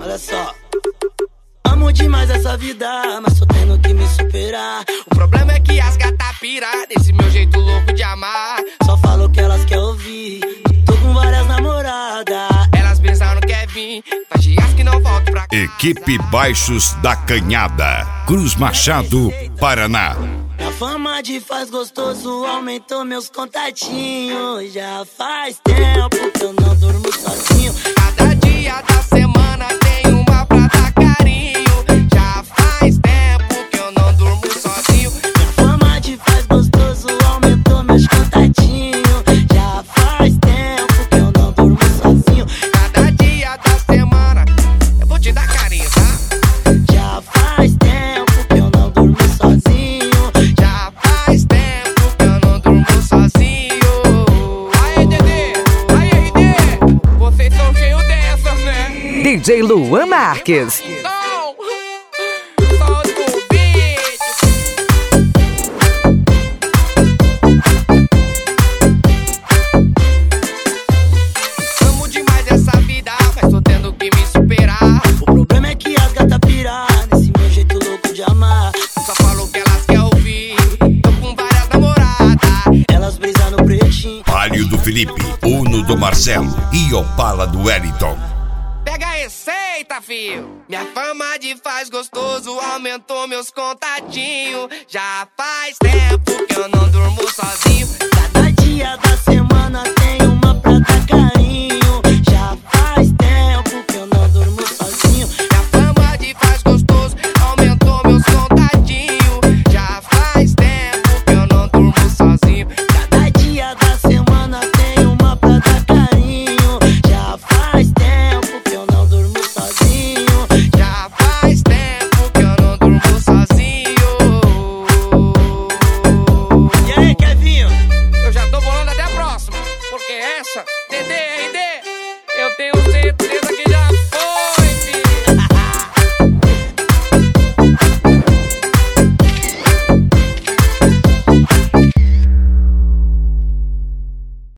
Olha só. Amo demais essa vida, mas tô tendo que me superar. O problema é que as gata pira desse meu jeito louco de amar. Só falo o que elas querem ouvir. Tô com várias namoradas. Elas pensaram que é vir, faz dias que não volto pra casa. Equipe Baixos da Canhada, Cruz Machado, Paraná. A fama de faz gostoso aumentou meus contatinhos. Já faz tempo que eu não durmo sozinho. Cada dia da semana tem uma pra dar carinho. Já faz tempo que eu não durmo sozinho. A fama de faz gostoso aumentou meus contatinhos. Já faz tempo que eu não durmo sozinho. Cada dia da semana eu vou te dar carinho, tá? Já faz tempo que eu não durmo sozinho. Já faz tempo que eu não durmo sozinho. Aê, Dedê! Aê, RD! Vocês são cheios dessas, né? DJ Luan Marques. Não! Solta o vídeo! Amo demais essa vida, mas tô tendo que me superar. O problema é que as gata pira nesse meu jeito louco de amar. Só falo o que elas querem ouvir. Tô com várias namoradas. Elas brisam no pretinho. Palio do Felipe, Uno do Marcelo e Opala do Wellington. Pega a receita, fio. Minha fama de faz gostoso aumentou meus contatinhos. Já faz tempo que eu não durmo sozinho. Cada dia da semana tem uma pra dar carinho. Já faz tempo que eu não durmo sozinho. Minha fama de faz gostoso aumentou meus contatinhos. Já faz tempo que eu não durmo sozinho. Cada dia da semana tem uma pra dar carinho. Já faz tempo que eu não durmo sozinho. Já faz tempo que eu não durmo sozinho. E aí, Kevinho? Eu já tô bolando até a próxima, porque essa, DDRD, eu tenho certeza.